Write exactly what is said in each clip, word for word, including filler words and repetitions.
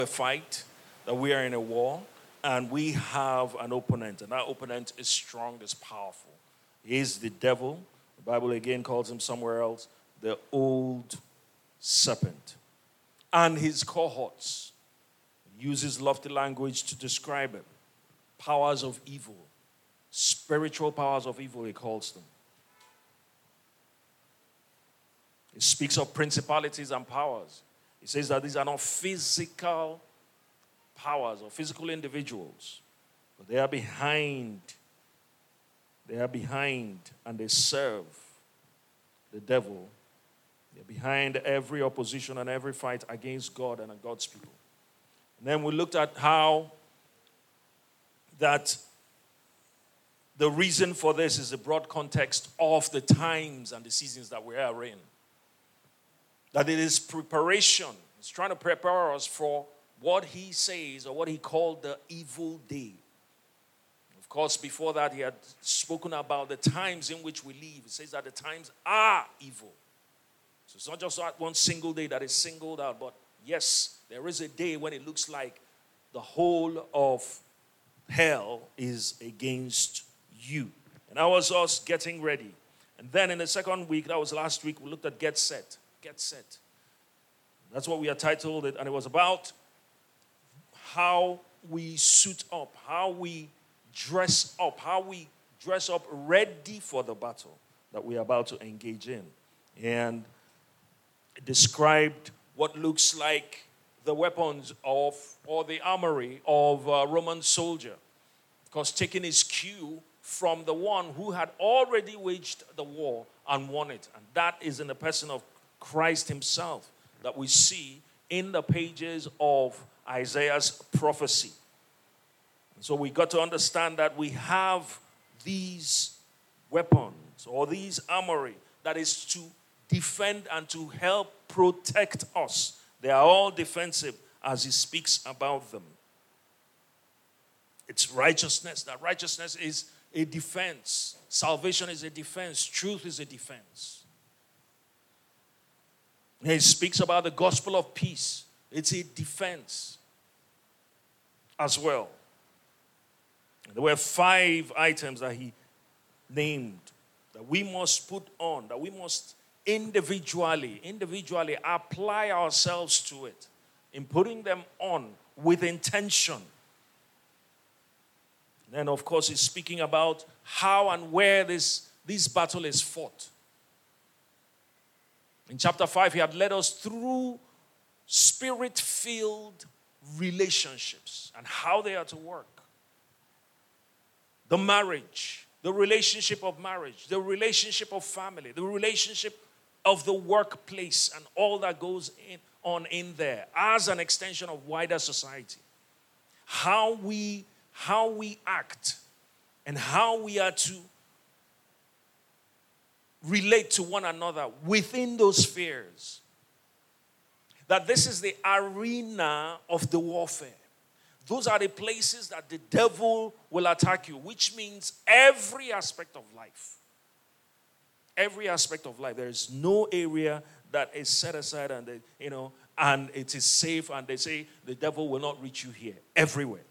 a fight, that we are in a war, and we have an opponent, and that opponent is strong, is powerful. He is the devil. The Bible again calls him somewhere else the old serpent. And his cohorts uses lofty language to describe him. Powers of evil, spiritual powers of evil, he calls them. He speaks of principalities and powers. He says that these are not physical powers or physical individuals, but they are behind. They are behind and they serve the devil. They're behind every opposition and every fight against God and God's people. And then we looked at how that the reason for this is the broad context of the times and the seasons that we are in. That it is preparation. He's trying to prepare us for what he says or what he called the evil day. Of course, before that, he had spoken about the times in which we live. He says that the times are evil. So it's not just that one single day that is singled out, but yes, there is a day when it looks like the whole of hell is against you. And that was us getting ready. And then in the second week, that was last week, we looked at Get Set. Get set. That's what we are titled it, and it was about how we suit up, how we dress up, how we dress up ready for the battle that we are about to engage in. And it described what looks like the weapons of, or the armory of a Roman soldier. Because taking his cue from the one who had already waged the war and won it. And that is in the person of Christ himself that we see in the pages of Isaiah's prophecy. And so we got to understand that we have these weapons or these armory that is to defend and to help protect us. They are all defensive as he speaks about them. It's righteousness. That righteousness is a defense. Salvation is a defense. Truth is a defense. He speaks about the gospel of peace. It's a defense as well. There were five items that he named that we must put on, that we must individually, individually apply ourselves to it in putting them on with intention. Then, of course, he's speaking about how and where this, this battle is fought. In chapter five, he had led us through spirit-filled relationships and how they are to work. The marriage, the relationship of marriage, the relationship of family, the relationship of the workplace, and all that goes in, on in there as an extension of wider society. How we, how we act and how we are to relate to one another within those spheres. That this is the arena of the warfare. Those are the places that the devil will attack you, which means every aspect of life. Every aspect of life. There is no area that is set aside and they, you know, and it is safe, and they say the devil will not reach you here. Everywhere.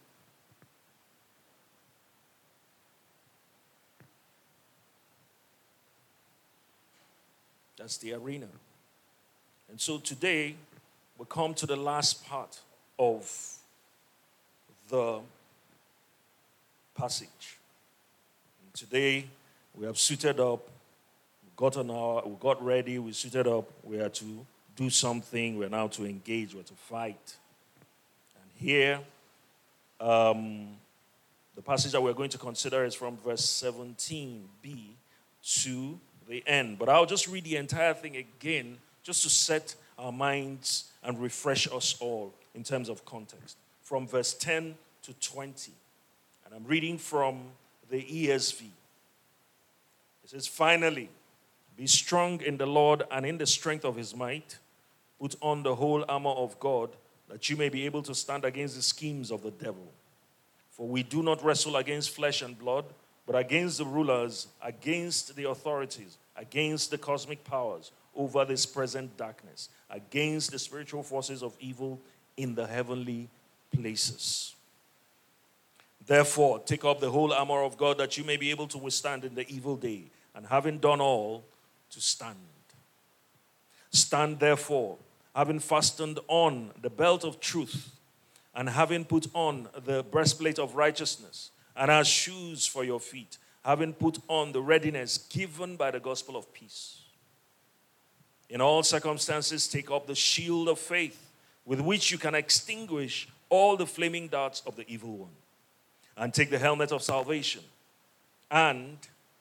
That's the arena. And so today, we come to the last part of the passage. And today, we have suited up, we got on our, we got ready, we suited up, we are to do something, we're now to engage, we're to fight. And here, um, the passage that we're going to consider is from verse seventeen b to the end. But I'll just read the entire thing again just to set our minds and refresh us all in terms of context. From verse ten to twenty. And I'm reading from the E S V. It says, "Finally, be strong in the Lord and in the strength of his might. Put on the whole armor of God, that you may be able to stand against the schemes of the devil. For we do not wrestle against flesh and blood, but against the rulers, against the authorities, against the cosmic powers over this present darkness, against the spiritual forces of evil in the heavenly places. Therefore, take up the whole armor of God that you may be able to withstand in the evil day, and having done all, to stand. Stand therefore, having fastened on the belt of truth, and having put on the breastplate of righteousness, and as shoes for your feet, having put on the readiness given by the gospel of peace. In all circumstances, take up the shield of faith, with which you can extinguish all the flaming darts of the evil one. And take the helmet of salvation. And,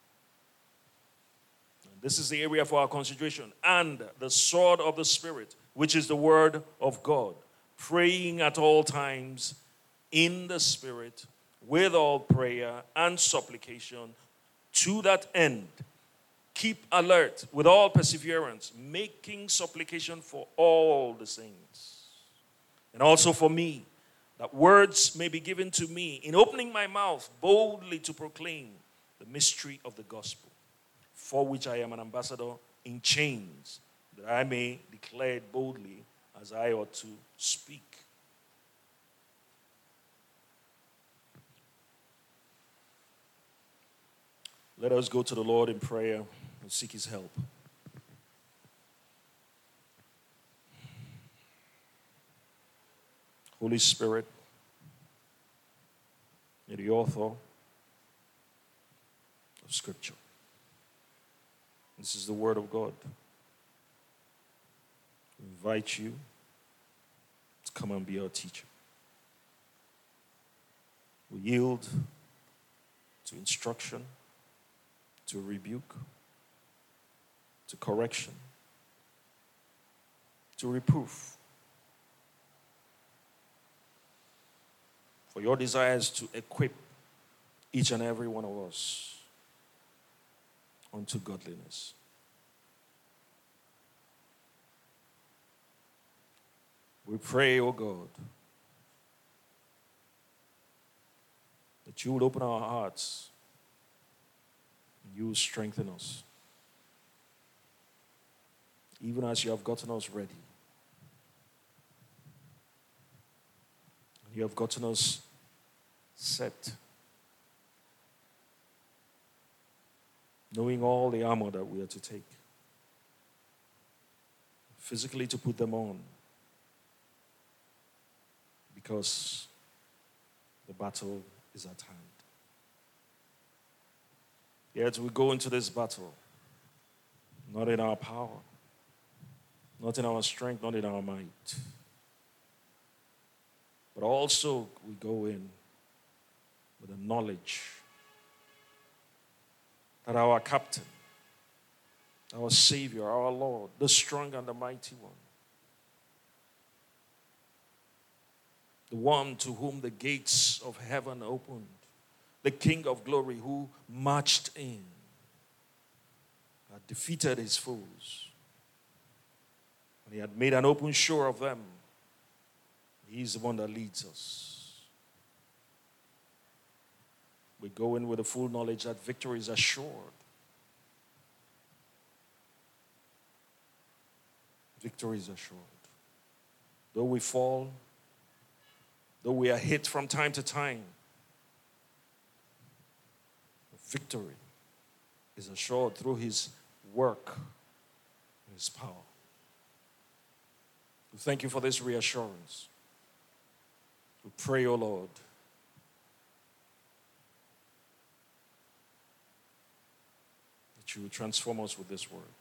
this is the area for our consideration, and the sword of the Spirit, which is the word of God, praying at all times in the Spirit, with all prayer and supplication. To that end, keep alert with all perseverance, making supplication for all the saints, and also for me, that words may be given to me in opening my mouth boldly to proclaim the mystery of the gospel, for which I am an ambassador in chains, that I may declare it boldly as I ought to speak. Let us go to the Lord in prayer and seek his help. Holy Spirit, you're the author of Scripture. This is the Word of God. We invite you to come and be our teacher. We yield to instruction, to rebuke, to correction, to reproof. For your desire is to equip each and every one of us unto godliness. We pray, O God, that you will open our hearts and you will strengthen us, even as you have gotten us ready. You have gotten us set, knowing all the armor that we are to take, physically to put them on, because the battle is at hand. Yet we go into this battle not in our power, not in our strength, not in our might, but also we go in with the knowledge that our captain, our Savior, our Lord, the strong and the mighty one, the one to whom the gates of heaven opened, the King of glory who marched in, had defeated his foes, and he had made an open show of them. He's the one that leads us. We go in with the full knowledge that victory is assured. Victory is assured. Though we fall, though we are hit from time to time, victory is assured through his work and his power. We thank you for this reassurance. We pray, O Lord, that you will transform us with this word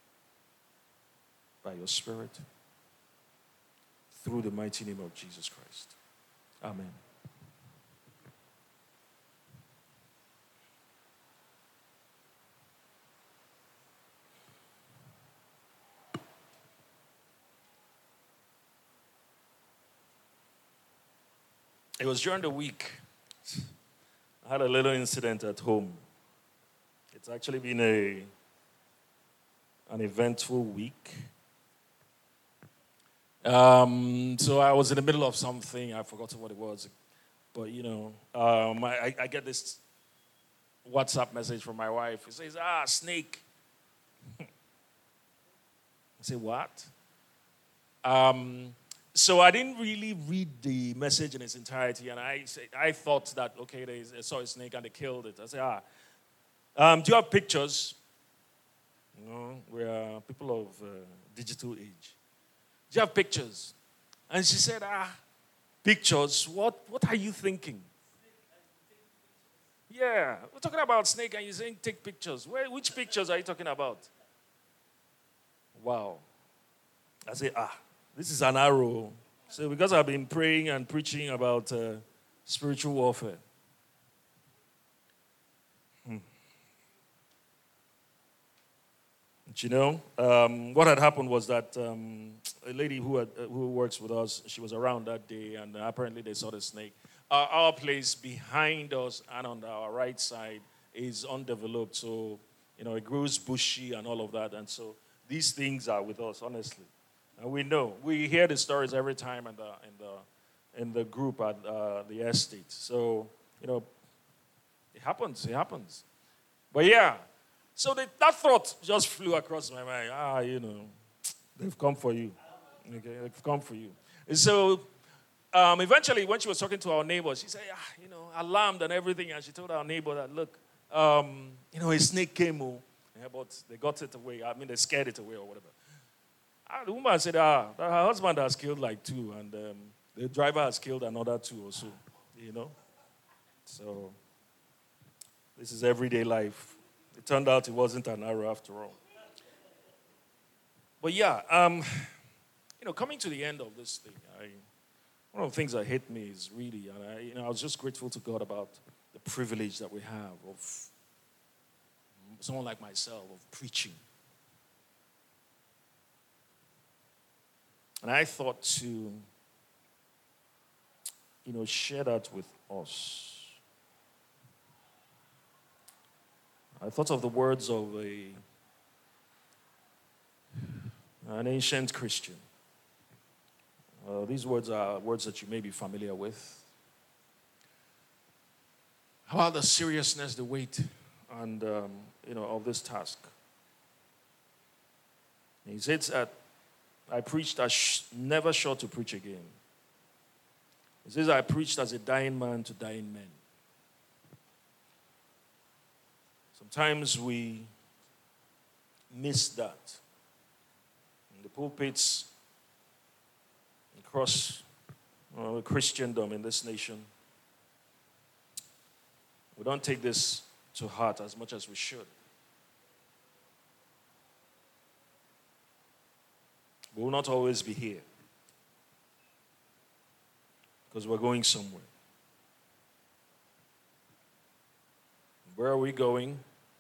by your Spirit through the mighty name of Jesus Christ. Amen. It was during the week. I had a little incident at home. It's actually been a an eventful week. Um, so I was in the middle of something. I forgot what it was. But, you know, um, I, I get this WhatsApp message from my wife. It says, ah, snake. I say, what? Um, So I didn't really read the message in its entirety, and I I thought that, okay, they saw a snake and they killed it. I said, ah, um, do you have pictures? No, we are people of uh, digital age. Do you have pictures? And she said, ah, pictures? What, what are you thinking? Yeah, we're talking about snake and you're saying take pictures. Where, which pictures are you talking about? Wow. I say, ah, this is an arrow. So because I've been praying and preaching about uh, spiritual warfare. Hmm. But you know, um, what had happened was that um, a lady who, had, uh, who works with us, she was around that day, and apparently they saw the snake. Uh, our place behind us and on our right side is undeveloped, so you know it grows bushy and all of that, and so these things are with us, honestly, and we know we hear the stories every time in the in the in the group at uh, the estate. So you know, it happens, it happens. But yeah, so the, that thought just flew across my mind. Ah, you know, they've come for you. Okay, they've come for you. And so. Um, eventually, when she was talking to our neighbor, she said, ah, you know, alarmed and everything, and she told our neighbor that, look, um, you know, a snake came, oh, yeah, but they got it away. I mean, they scared it away or whatever. And the woman said, ah, that her husband has killed like two, and um, the driver has killed another two or so, you know. So this is everyday life. It turned out it wasn't an arrow after all. But yeah, um, you know, coming to the end of this thing, I... One of the things that hit me is really, and I, you know, I was just grateful to God about the privilege that we have of someone like myself, of preaching. And I thought to, you know, share that with us. I thought of the words of a an ancient Christian. Uh, these words are words that you may be familiar with. How about the seriousness, the weight, and um, you know of this task? He says that I preached as sh- never sure to preach again. He says I preached as a dying man to dying men. Sometimes we miss that. In the pulpits across uh, Christendom in this nation, we don't take this to heart as much as we should. We will not always be here because we're going somewhere. Where are we going?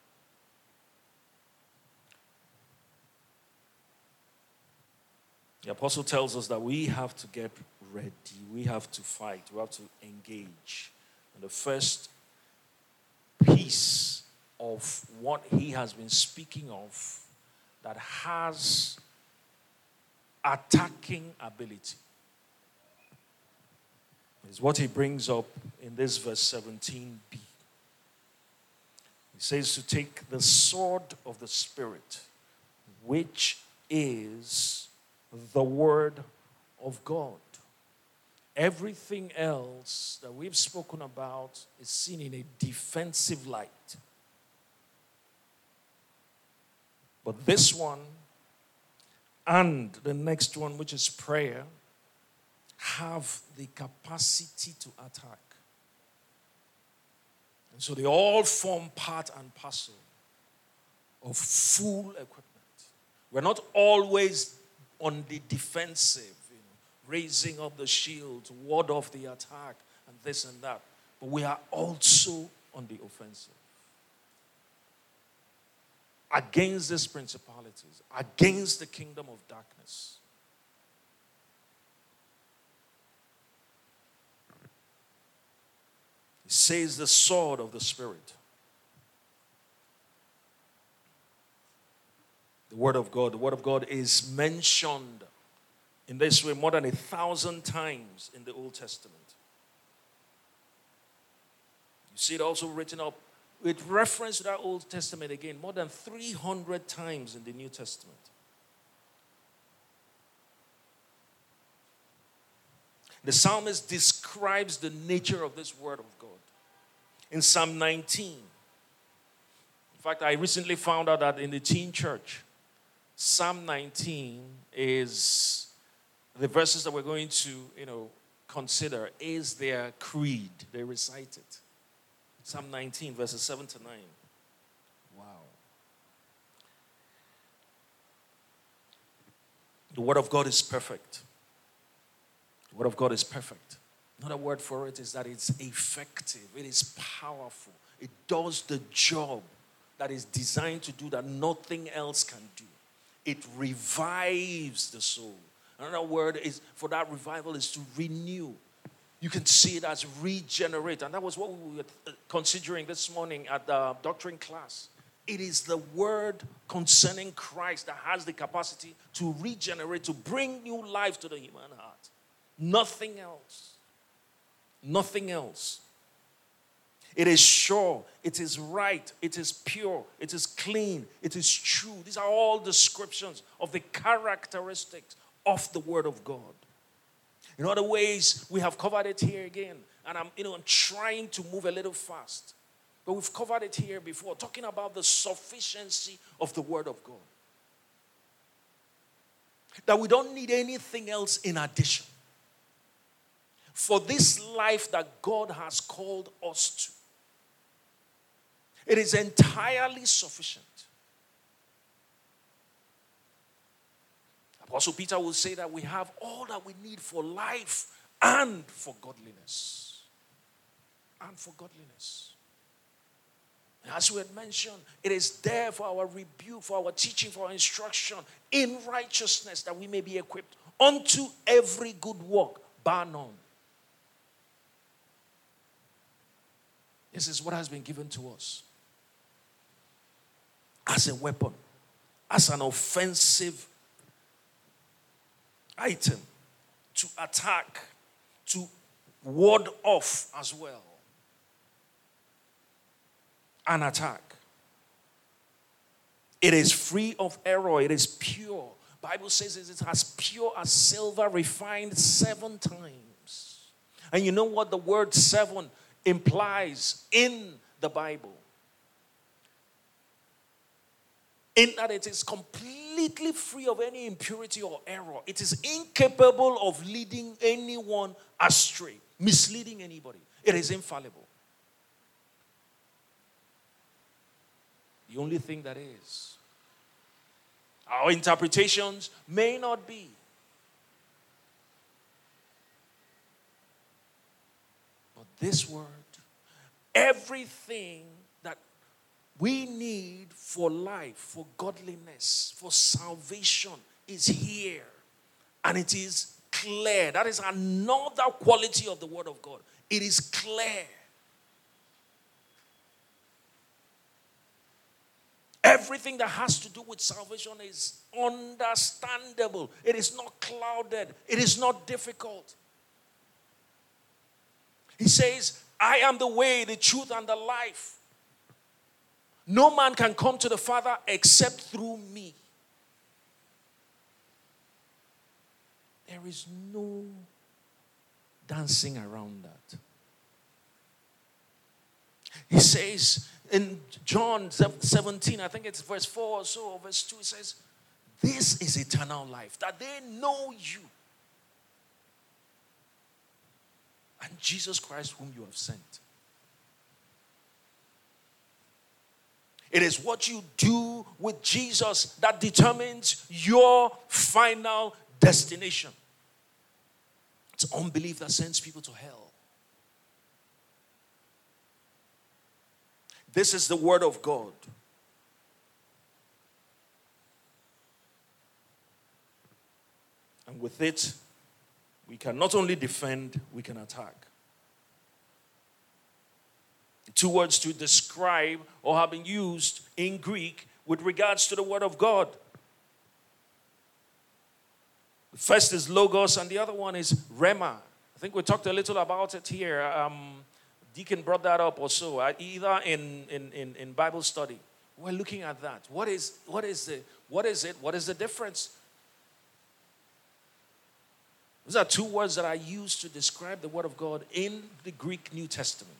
The apostle tells us that we have to get ready. We have to fight. We have to engage. And the first piece of what he has been speaking of that has attacking ability is what he brings up in this verse seventeen b. He says to take the sword of the Spirit, which is the Word of God. Everything else that we've spoken about is seen in a defensive light. But this one and the next one, which is prayer, have the capacity to attack. And so they all form part and parcel of full equipment. We're not always on the defensive, you know, raising up the shield to ward off the attack and this and that. But we are also on the offensive. Against these principalities, against the kingdom of darkness. He says the sword of the Spirit. The Word of God. The Word of God is mentioned in this way more than a thousand times in the Old Testament. You see it also written up with reference to that Old Testament again more than three hundred times in the New Testament. The psalmist describes the nature of this word of God. In Psalm nineteen, in fact, I recently found out that in the teen church, Psalm nineteen is the verses that we're going to, you know, consider is their creed. They recite it. Psalm nineteen, verses seven to nine. Wow. The word of God is perfect. The word of God is perfect. Another word for it is that it's effective. It is powerful. It does the job that is designed to do that nothing else can do. It revives the soul. Another word is for that revival is to renew. You can see it as regenerate. And that was what we were considering this morning at the doctrine class. It is the word concerning Christ that has the capacity to regenerate, to bring new life to the human heart. Nothing else. Nothing else. It is sure, it is right, it is pure, it is clean, it is true. These are all descriptions of the characteristics of the Word of God. In other ways, we have covered it here again. And I'm, you know, I'm trying to move a little fast. But we've covered it here before, talking about the sufficiency of the Word of God. That we don't need anything else in addition. For this life that God has called us to, it is entirely sufficient. Apostle Peter will say that we have all that we need for life and for godliness. And for godliness. As we had mentioned, it is there for our rebuke, for our teaching, for our instruction in righteousness, that we may be equipped unto every good work, bar none. This is what has been given to us as a weapon, as an offensive item to attack, to ward off as well. An attack. It is free of error. It is pure. Bible says it is as pure as silver refined seven times. And you know what the word seven implies in the Bible? In that it is completely free of any impurity or error. It is incapable of leading anyone astray, misleading anybody. It is infallible. The only thing that is, our interpretations may not be. But this word, everything that we need for life, for godliness, for salvation is here. And it is clear. That is another quality of the Word of God. It is clear. Everything that has to do with salvation is understandable. It is not clouded. It is not difficult. He says, I am the way, the truth, and the life. No man can come to the Father except through me. There is no dancing around that. He says in John seventeen, I think it's verse four or so, or verse two, it says, this is eternal life, that they know you and Jesus Christ whom you have sent. It is what you do with Jesus that determines your final destination. It's unbelief that sends people to hell. This is the Word of God. And with it, we can not only defend, we can attack. Two words to describe or have been used in Greek with regards to the Word of God. The first is logos and the other one is rhema. I think we talked a little about it here. Um, Deacon brought that up also, uh, either in, in, in, in Bible study. We're looking at that. What is, what is the, what is it? What is the difference? Those are two words that are used to describe the Word of God in the Greek New Testament.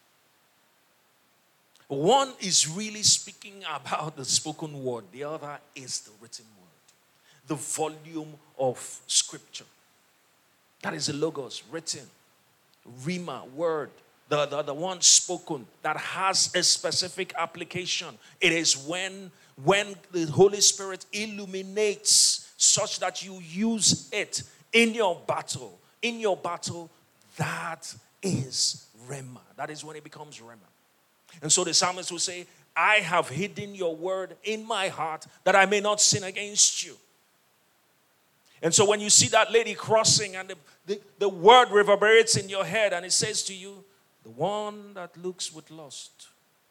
One is really speaking about the spoken word. The other is the written word. The volume of Scripture. That is the Logos, written. Rhema, word. The, the, the one spoken that has a specific application. It is when, when the Holy Spirit illuminates such that you use it in your battle. In your battle, that is Rhema. That is when it becomes Rhema. And so the psalmist will say, I have hidden your word in my heart that I may not sin against you. And so when you see that lady crossing and the, the, the word reverberates in your head and it says to you, the one that looks with lust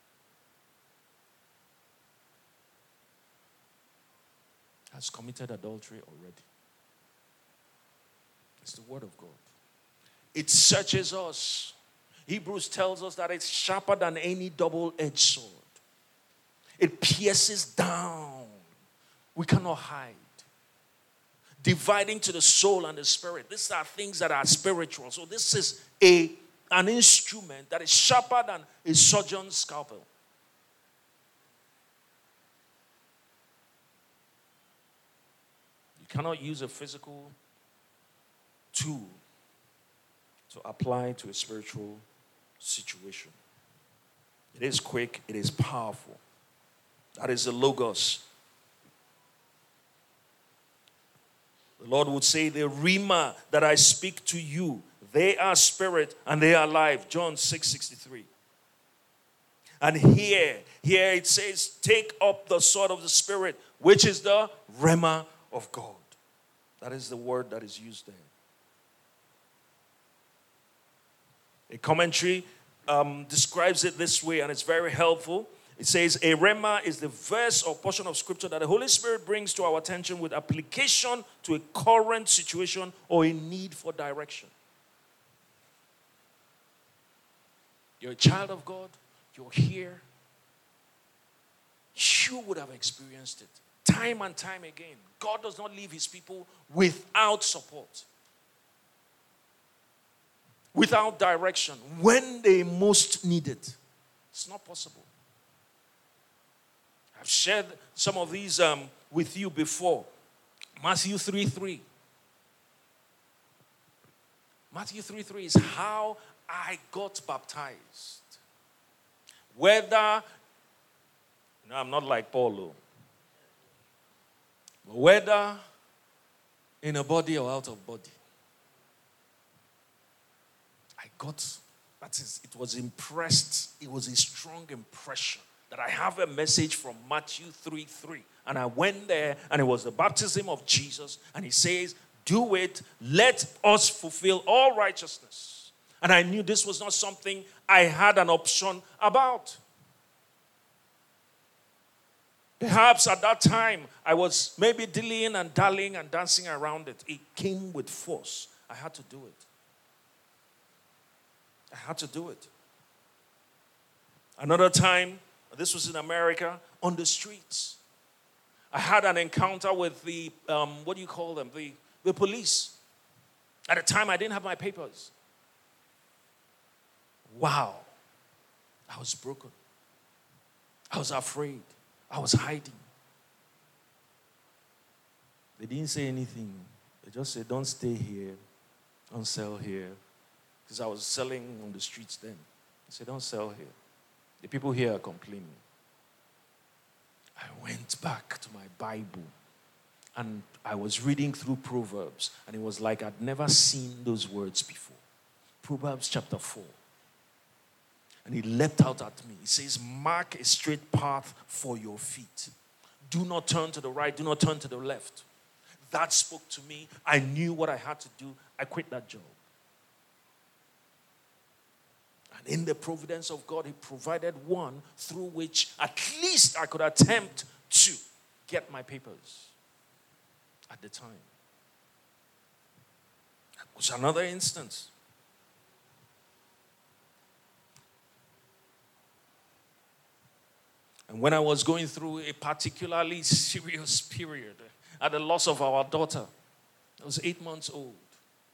has committed adultery already. It's the word of God. It searches us. Hebrews tells us that it's sharper than any double-edged sword. It pierces down. We cannot hide. Dividing to the soul and the spirit. These are things that are spiritual. So this is a, an instrument that is sharper than a surgeon's scalpel. You cannot use a physical tool to apply to a spiritual situation. It is quick, it is powerful. That is the Logos. The Lord would say, the Rhema that I speak to you, they are spirit and they are life. John six sixty-three. And here, here it says, take up the sword of the Spirit, which is the Rhema of God. That is the word that is used there. A commentary um, describes it this way, and it's very helpful. It says, a rhema is the verse or portion of scripture that the Holy Spirit brings to our attention with application to a current situation or a need for direction. You're a child of God. You're here. You would have experienced it time and time again. God does not leave his people without support, without direction, when they most need it. It's not possible. I've shared some of these um, with you before. Matthew three three. Matthew three three is how I got baptized. Whether, no, I'm not like Paulo. Whether in a body or out of body. I got, that is, it was impressed, it was a strong impression that I have a message from Matthew three three. And I went there and it was the baptism of Jesus. And he says, do it, let us fulfill all righteousness. And I knew this was not something I had an option about. Perhaps at that time, I was maybe dillying and dallying and dancing around it. It came with force. I had to do it. I had to do it. Another time, this was in America, on the streets. I had an encounter with the, um, what do you call them? The, the police. At the time, I didn't have my papers. Wow. I was broken. I was afraid. I was hiding. They didn't say anything. They just said, don't stay here. Don't sell here. Because I was selling on the streets then. They said, don't sell here. The people here are complaining. I went back to my Bible and I was reading through Proverbs, and it was like I'd never seen those words before. Proverbs chapter four. And he leapt out at me. He says, mark a straight path for your feet. Do not turn to the right. Do not turn to the left. That spoke to me. I knew what I had to do. I quit that job. And in the providence of God, he provided one through which at least I could attempt to get my papers at the time. That was another instance. And when I was going through a particularly serious period at the loss of our daughter, I was eight months old.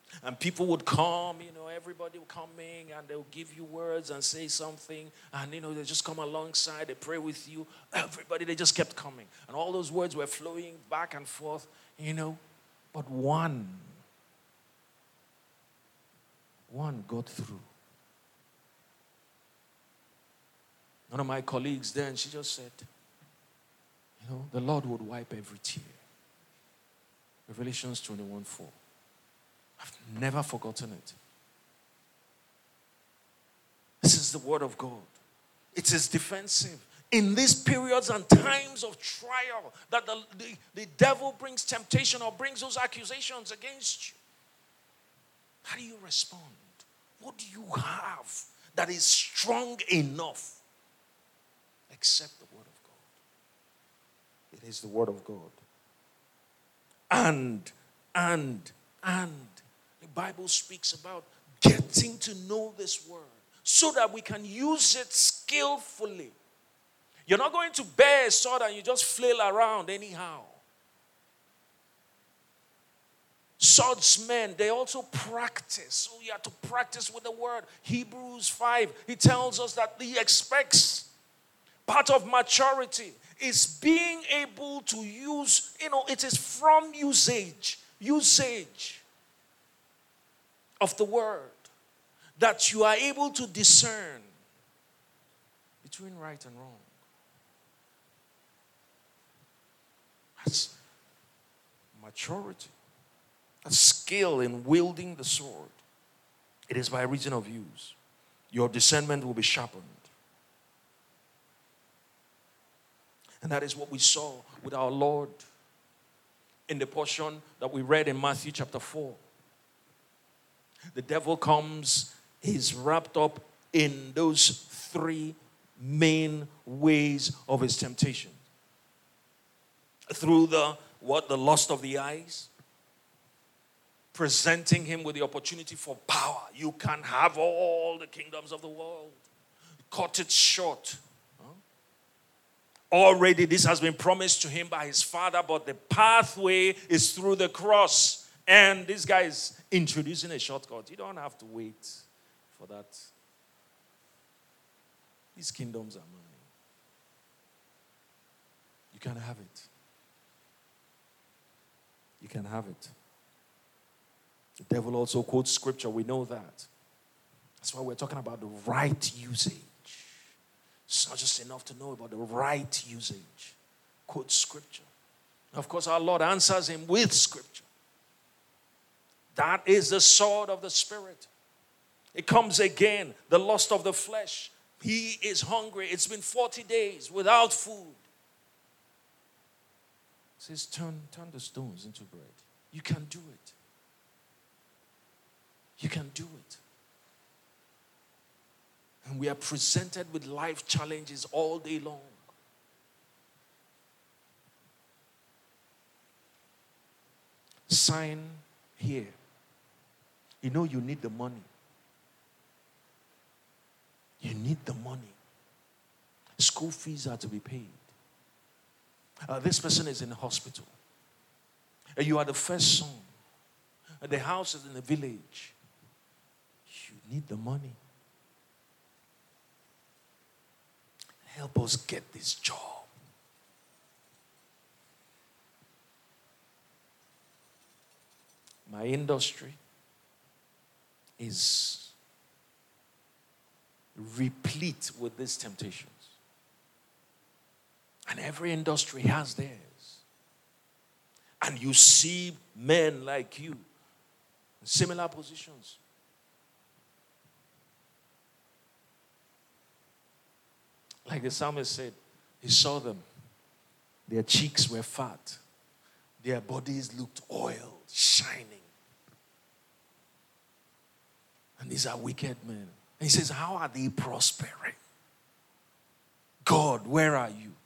And people would come, you know, everybody would come in and they'll give you words and say something. And, you know, they just come alongside, they pray with you. Everybody, they just kept coming. And all those words were flowing back and forth, you know. But one, one got through. One of my colleagues then, she just said, you know, the Lord would wipe every tear. Revelations twenty-one four. I've never forgotten it. This is the word of God. It is defensive. In these periods and times of trial, that the, the, the devil brings temptation or brings those accusations against you, how do you respond? What do you have that is strong enough except the word of God? It is the word of God. And, and, and the Bible speaks about getting to know this word so that we can use it skillfully. You're not going to bear a sword and you just flail around anyhow. Swordsmen, they also practice. So you have to practice with the word. Hebrews five, he tells us that he expects part of maturity is being able to use, you know, it is from usage, usage of the word that you are able to discern between right and wrong. That's maturity. That's skill in wielding the sword. It is by reason of use. Your discernment will be sharpened. And that is what we saw with our Lord in the portion that we read in Matthew chapter four. The devil comes, he's wrapped up in those three main ways of his temptation. Through the, what, the lust of the eyes, presenting him with the opportunity for power. You can have all the kingdoms of the world. Cut it short. Already this has been promised to him by his father, but the pathway is through the cross. And this guy is introducing a shortcut. You don't have to wait for that. These kingdoms are mine. You can have it. You can have it. The devil also quotes scripture. We know that. That's why we're talking about the right usage. It's not just enough to know about the right usage. Quote scripture. Of course, our Lord answers him with scripture. That is the sword of the Spirit. It comes again, the lust of the flesh. He is hungry. It's been forty days without food. It says, turn, turn the stones into bread. You can do it. You can do it. And we are presented with life challenges all day long. Sign here. You know you need the money. You need the money. School fees are to be paid. Uh, this person is in the hospital. And you are the first son. And the house is in the village. You need the money. Help us get this job. My industry is replete with these temptations. And every industry has theirs. And you see men like you in similar positions. Like the psalmist said, he saw them. Their cheeks were fat. Their bodies looked oiled, shining. And these are wicked men. And he says, how are they prospering? God, where are you?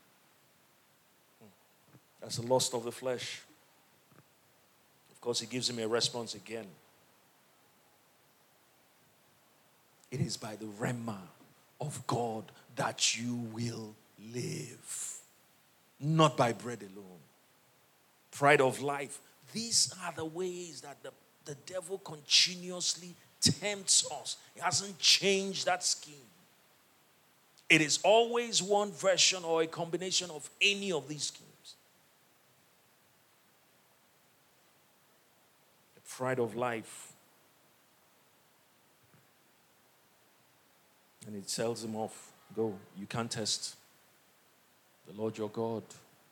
That's the lust of the flesh. Of course, he gives him a response again. It is by the rhema of God that you will live. Not by bread alone. Pride of life. These are the ways that the the devil continuously tempts us. He hasn't changed that scheme. It is always one version or a combination of any of these schemes. The pride of life. And it tells him off. Go, you can't test the Lord your God.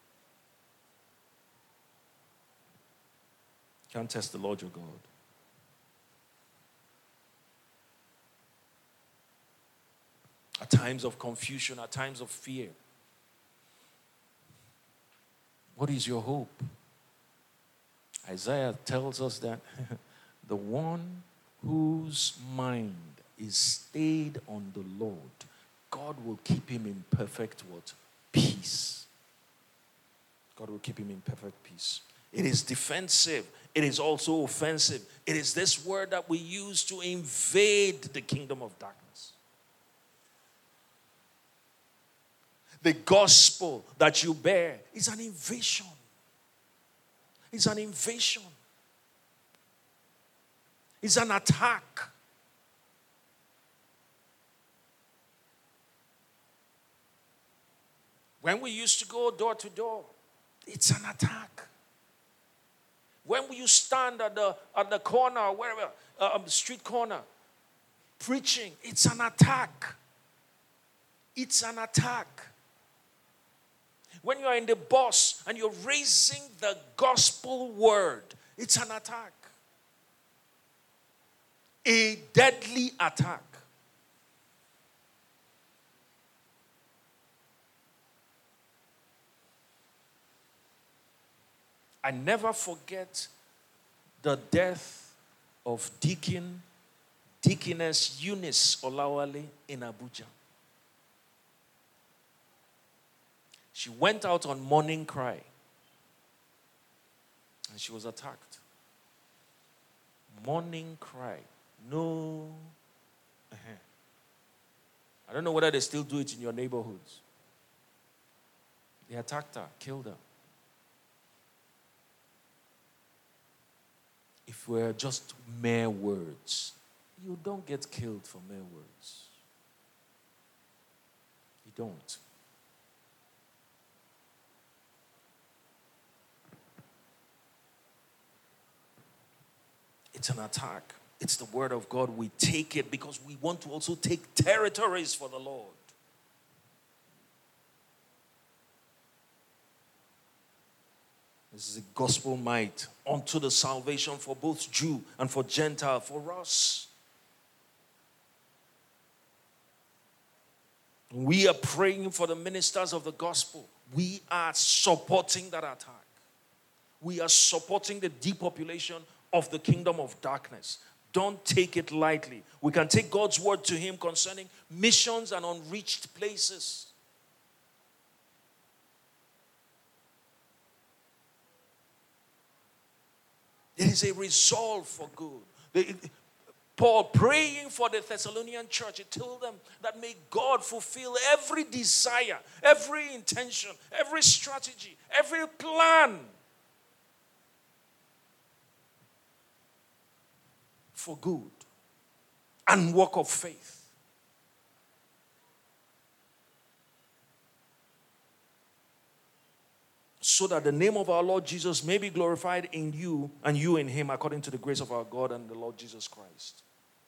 Can't test the Lord your God. At times of confusion, at times of fear. What is your hope? Isaiah tells us that the one whose mind is stayed on the Lord, God will keep him in perfect what? Peace. God will keep him in perfect peace. It is defensive. It is also offensive. It is this word that we use to invade the kingdom of darkness. The gospel that you bear is an invasion. It's an invasion. It's an attack. When we used to go door to door, it's an attack. When you stand at the at the corner, wherever, uh, the street corner, preaching, it's an attack. It's an attack. When you are in the bus and you're raising the gospel word, it's an attack. A deadly attack. I never forget the death of Deacon, Deaconess Eunice Olawale in Abuja. She went out on morning cry and she was attacked. Morning cry. No. Uh-huh. I don't know whether they still do it in your neighborhoods. They attacked her, killed her. If we're just mere words, you don't get killed for mere words. You don't. It's an attack. It's the word of God. We take it because we want to also take territories for the Lord. This is a gospel might unto the salvation for both Jew and for Gentile, for us. We are praying for the ministers of the gospel. We are supporting that attack. We are supporting the depopulation of the kingdom of darkness. Don't take it lightly. We can take God's word to him concerning missions and unreached places. It is a resolve for good. The, Paul praying for the Thessalonian church, he told them that may God fulfill every desire, every intention, every strategy, every plan for good and work of faith. So that the name of our Lord Jesus may be glorified in you and you in him, according to the grace of our God and the Lord Jesus Christ.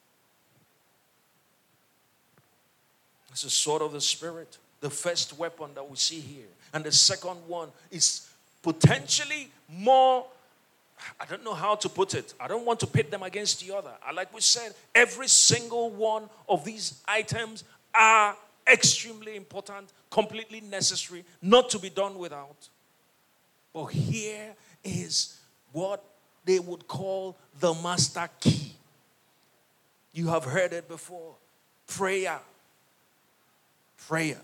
It's the sword of the Spirit, the first weapon that we see here. And the second one is potentially more, I don't know how to put it. I don't want to pit them against the other. Like we said, every single one of these items are extremely important, completely necessary, not to be done without. But here is what they would call the master key. You have heard it before. Prayer. Prayer.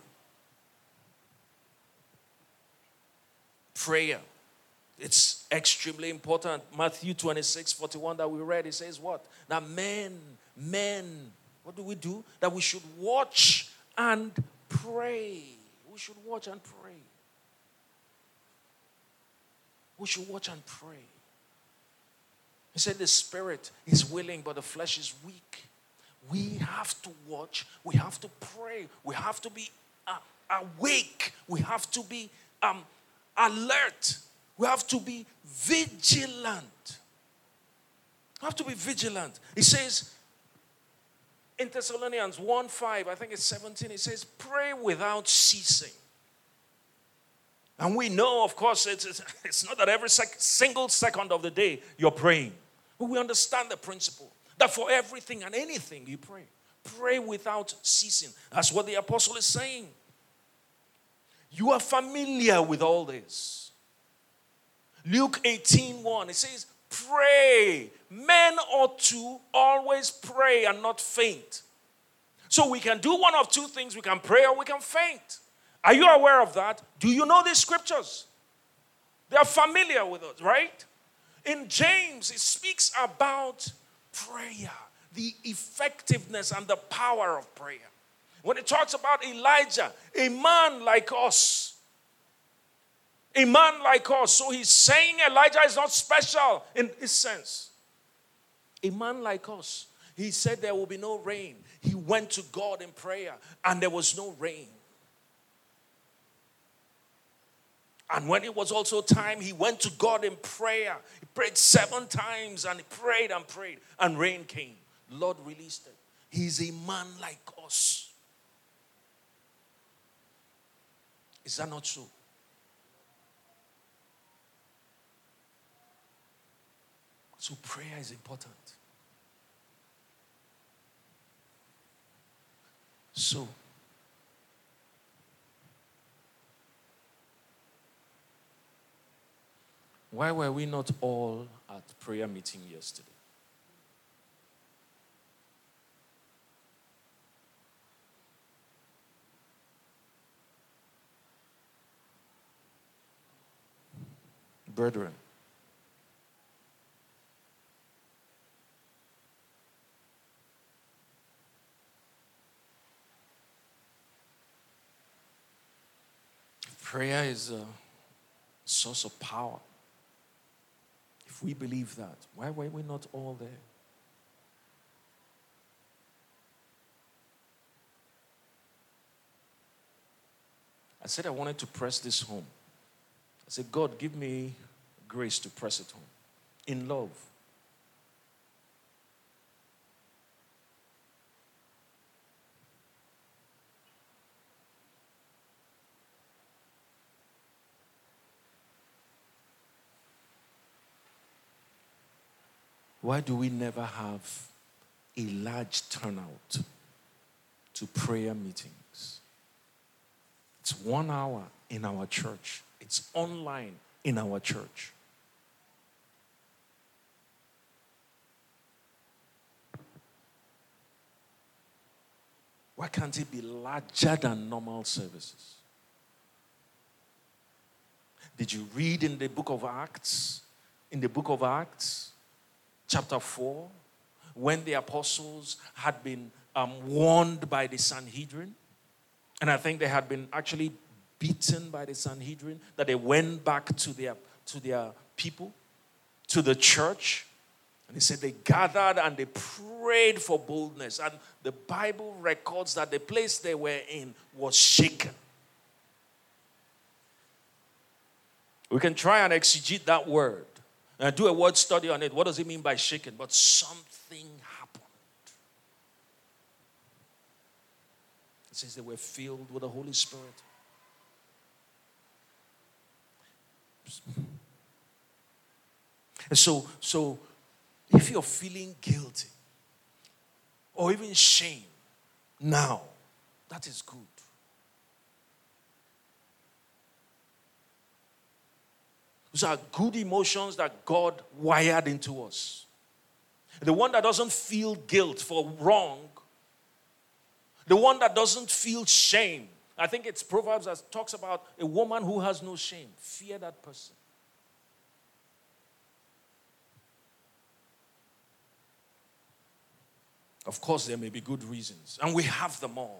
Prayer. It's extremely important. Matthew twenty-six forty-one that we read, it says what? That men, men, what do we do? That we should watch and pray. We should watch and pray. We should watch and pray. He said the spirit is willing, but the flesh is weak. We have to watch. We have to pray. We have to be uh, awake. We have to be um, alert. We have to be vigilant. We have to be vigilant. He says in Thessalonians one five, I think it's seventeen, he says, pray without ceasing. And we know, of course, it's, it's, it's not that every sec- single second of the day you're praying. But we understand the principle that for everything and anything you pray. Pray without ceasing. That's what the apostle is saying. You are familiar with all this. Luke eighteen one, it says, pray. Men ought to always pray and not faint. So we can do one of two things. We can pray or we can faint. Are you aware of that? Do you know these scriptures? They are familiar with us, right? In James, it speaks about prayer, the effectiveness and the power of prayer. When it talks about Elijah, a man like us, a man like us, so he's saying Elijah is not special in his sense. A man like us, he said there will be no rain. He went to God in prayer and there was no rain. And when it was also time, he went to God in prayer. He prayed seven times and he prayed and prayed and rain came. Lord released it. He's a man like us. Is that not so? So prayer is important. So, why were we not all at prayer meeting yesterday? Brethren, prayer is a source of power. If we believe that, why were we not all there? I said I wanted to press this home. I said, God, give me grace to press it home in love. Why do we never have a large turnout to prayer meetings? It's one hour in our church. It's online in our church. Why can't it be larger than normal services? Did you read in the book of Acts? In the book of Acts, chapter four, when the apostles had been um, warned by the Sanhedrin, and I think they had been actually beaten by the Sanhedrin, that they went back to their, to their people, to the church, and he said they gathered and they prayed for boldness. And the Bible records that the place they were in was shaken. We can try and exegete that word and do a word study on it. What does it mean by shaken? But something happened. It says they were filled with the Holy Spirit. And so, so if you're feeling guilty or even shame now, that is good. Those are good emotions that God wired into us. The one that doesn't feel guilt for wrong, the one that doesn't feel shame. I think it's Proverbs that talks about a woman who has no shame. Fear that person. Of course, there may be good reasons, and we have them all.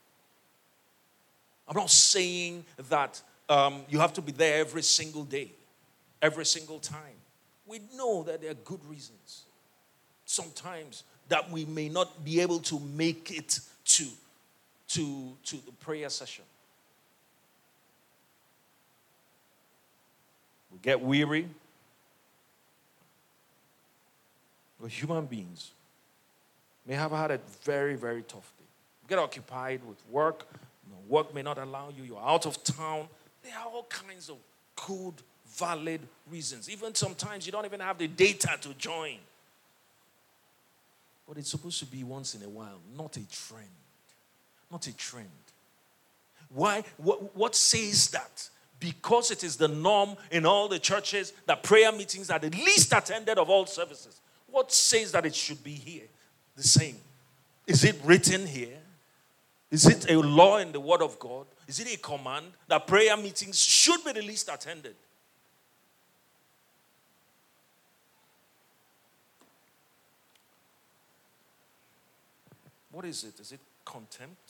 I'm not saying that um, you have to be there every single day, every single time. We know that there are good reasons. Sometimes that we may not be able to make it to, to, to the prayer session. We get weary. We're human beings. May have had a very, very tough day. Get occupied with work. You know, work may not allow you. You're out of town. There are all kinds of good, valid reasons. Even sometimes you don't even have the data to join. But it's supposed to be once in a while, not a trend. Not a trend. Why? What, what says that? Because it is the norm in all the churches that prayer meetings are the least attended of all services. What says that it should be here? The same. Is it written here? Is it a law in the Word of God? Is it a command that prayer meetings should be the least attended? What is it? Is it contempt?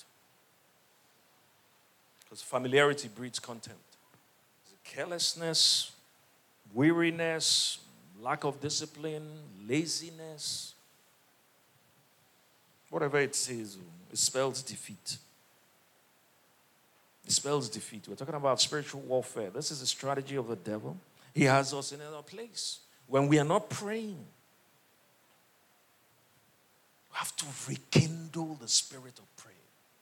Because familiarity breeds contempt. Is it carelessness, weariness, lack of discipline, laziness? Whatever it says, it spells defeat. It spells defeat. We're talking about spiritual warfare. This is the strategy of the devil. He has us in another place. When we are not praying, we have to rekindle the spirit of prayer.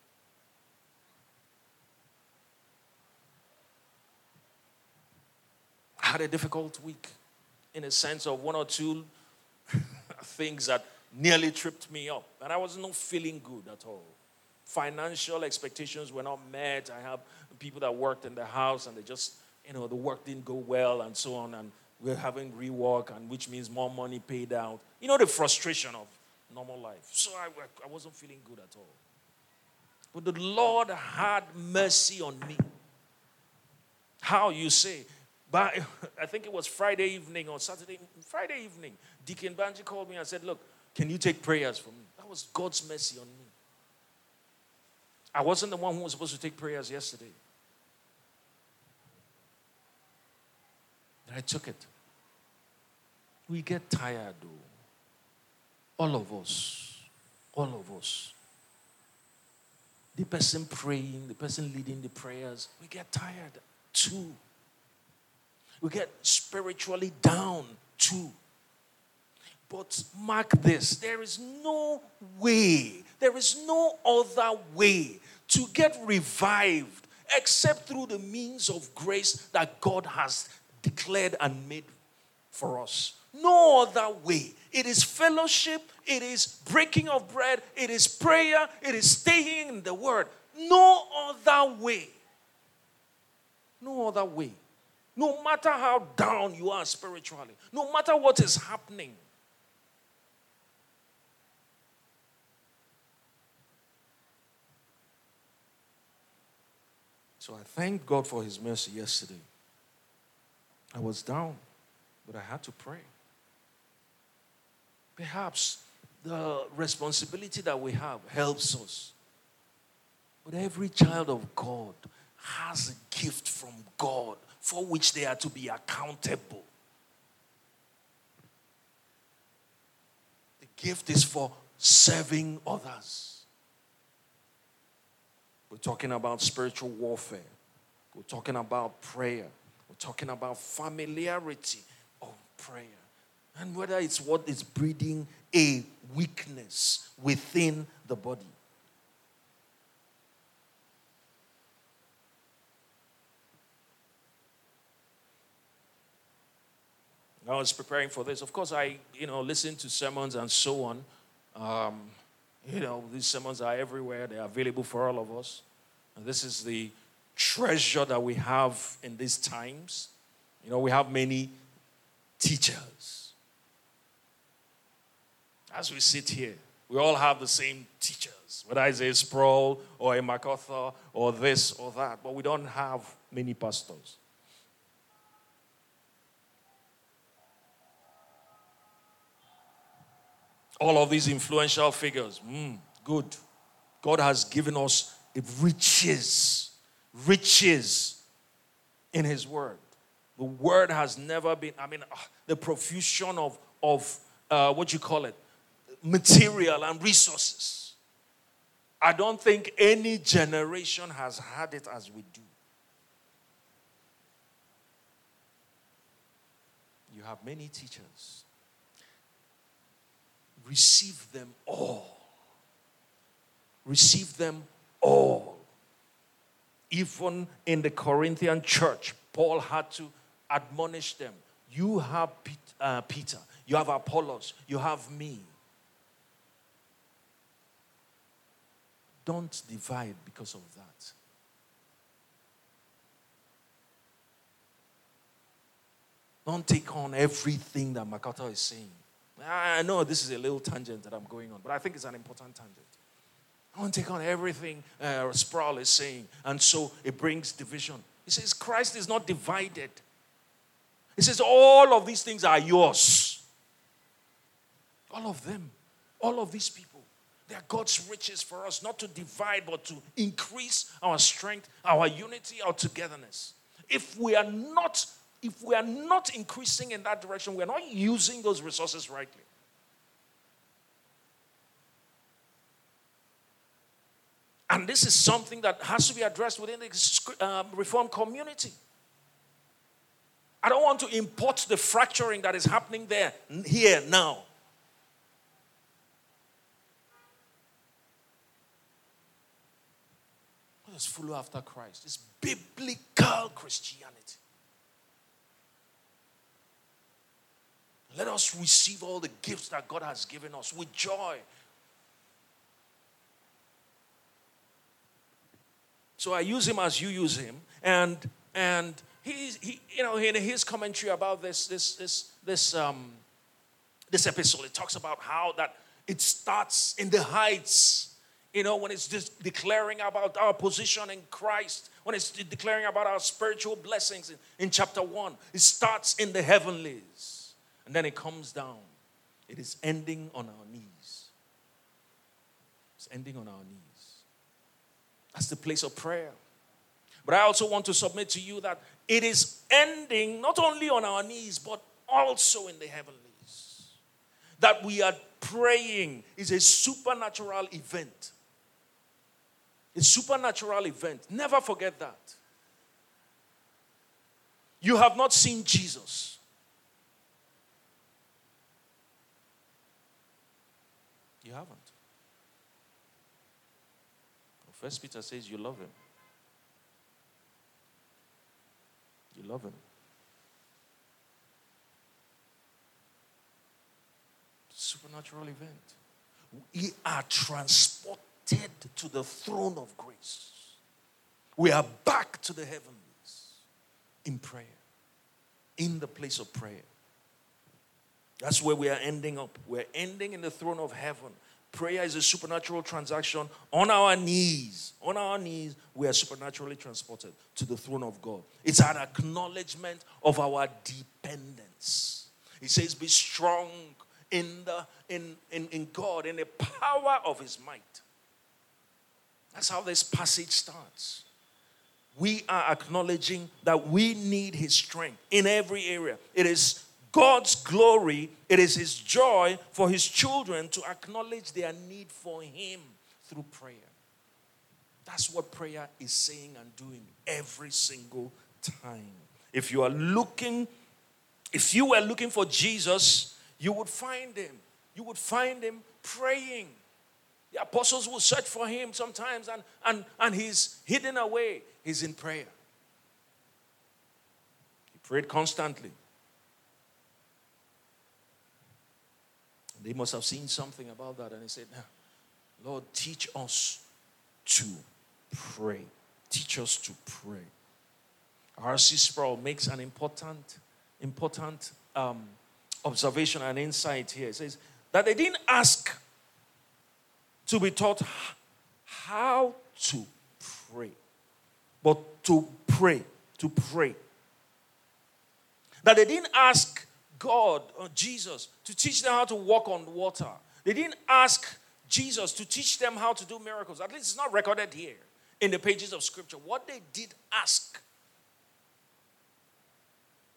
I had a difficult week in a sense of one or two things that nearly tripped me up. And I was not feeling good at all. Financial expectations were not met. I have people that worked in the house and they just, you know, the work didn't go well and so on. And we're having rework, and which means more money paid out. You know, the frustration of normal life. So I, I wasn't feeling good at all. But the Lord had mercy on me. How, you say? But I think it was Friday evening or Saturday, Friday evening, Deacon Banji called me and said, look, can you take prayers for me? That was God's mercy on me. I wasn't the one who was supposed to take prayers yesterday. And I took it. We get tired, though. All of us. All of us. The person praying, the person leading the prayers, we get tired too. We get spiritually down too. But mark this, there is no way, there is no other way to get revived except through the means of grace that God has declared and made for us. No other way. It is fellowship, it is breaking of bread, it is prayer, it is staying in the Word. No other way. No other way. No matter how down you are spiritually, no matter what is happening. So I thank God for His mercy yesterday. I was down, but I had to pray. Perhaps the responsibility that we have helps us. But every child of God has a gift from God for which they are to be accountable. The gift is for serving others. We're talking about spiritual warfare. We're talking about prayer. We're talking about familiarity of prayer. And whether it's what is breeding a weakness within the body. I was preparing for this. Of course, I, you know, listen to sermons and so on. Um, you know, these sermons are everywhere. They are available for all of us. And this is the treasure that we have in these times. You know, we have many teachers. As we sit here, we all have the same teachers, whether it's a Sproul or a MacArthur or this or that, but we don't have many pastors. All of these influential figures, mm, good. God has given us riches, riches in His Word. The word has never been, I mean, uh, the profusion of, of uh, what you call it, material and resources. I don't think any generation has had it as we do. You have many teachers. Receive them all. Receive them all. Even in the Corinthian church, Paul had to admonish them. You have uh, Peter, you have Apollos, you have me. Don't divide because of that. Don't take on everything that MacArthur is saying. I know this is a little tangent that I'm going on, but I think it's an important tangent. Don't take on everything uh, Sproul is saying, and so it brings division. He says Christ is not divided. He says all of these things are yours. All of them. All of these people. They are God's riches for us, not to divide, but to increase our strength, our unity, our togetherness. If we are not, if we are not increasing in that direction, we are not using those resources rightly. And this is something that has to be addressed within the um, Reformed community. I don't want to import the fracturing that is happening there, here, now. Let us follow after Christ. It's biblical Christianity. Let us receive all the gifts that God has given us with joy. So I use him as you use him, and and he's he you know in his commentary about this this this this um this episode, it talks about how that it starts in the heights, you know, when it's just declaring about our position in Christ, when it's declaring about our spiritual blessings in, in chapter one, it starts in the heavenlies, and then it comes down. It is ending on our knees. It's ending on our knees. That's the place of prayer. But I also want to submit to you that it is ending not only on our knees, but also in the heavenlies. That we are praying is a supernatural event. A supernatural event. Never forget that. You have not seen Jesus. You haven't. First Peter says you love him. You love him. Supernatural event. We are transported to the throne of grace. We are back to the heavens in prayer. In the place of prayer. That's where we are ending up. We're ending in the throne of heaven. Prayer is a supernatural transaction on our knees. On our knees, we are supernaturally transported to the throne of God. It's an acknowledgement of our dependence. He says, be strong in, the, in, in, in God, in the power of his might. That's how this passage starts. We are acknowledging that we need his strength in every area. It is God's glory, it is his joy for his children to acknowledge their need for him through prayer. That's what prayer is saying and doing every single time. If you are looking, if you were looking for Jesus, you would find him. You would find him praying. The apostles will search for him sometimes and, and, and he's hidden away. He's in prayer. He prayed constantly. They must have seen something about that. And he said, Lord, teach us to pray. Teach us to pray. R C Sproul makes an important, important um, observation and insight here. It says that they didn't ask to be taught how to pray, but to pray, to pray. That they didn't ask God or Jesus to teach them how to walk on water. They didn't ask Jesus to teach them how to do miracles. At least it's not recorded here in the pages of Scripture. What they did ask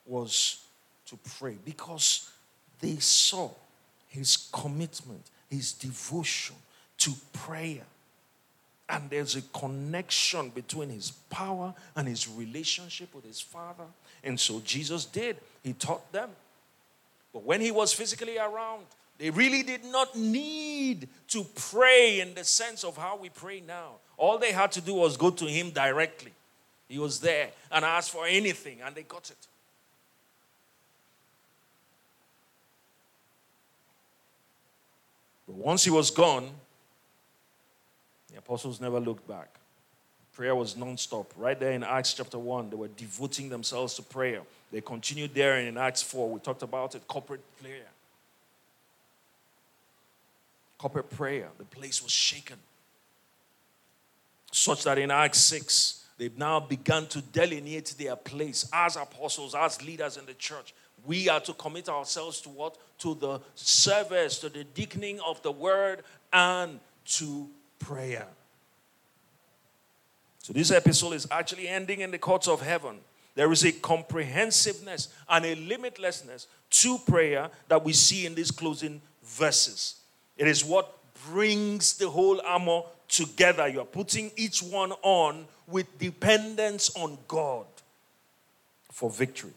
was to pray because they saw his commitment, his devotion to prayer. And there's a connection between his power and his relationship with his Father. And so Jesus did. He taught them. But when he was physically around, they really did not need to pray in the sense of how we pray now. All they had to do was go to him directly. He was there and ask for anything, and they got it. But once he was gone, the apostles never looked back. Prayer was non-stop. Right there in Acts chapter one, they were devoting themselves to prayer. They continued there in Acts four. We talked about it, corporate prayer. Corporate prayer. The place was shaken. Such that in Acts six, they've now begun to delineate their place as apostles, as leaders in the church. We are to commit ourselves to what? To the service, to the deaconing of the word, and to prayer. So this epistle is actually ending in the courts of heaven. There is a comprehensiveness and a limitlessness to prayer that we see in these closing verses. It is what brings the whole armor together. You are putting each one on with dependence on God for victory.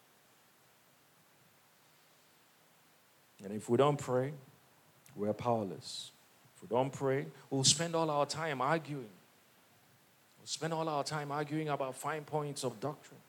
And if we don't pray, we're powerless. If we don't pray, we'll spend all our time arguing. We'll spend all our time arguing about fine points of doctrine.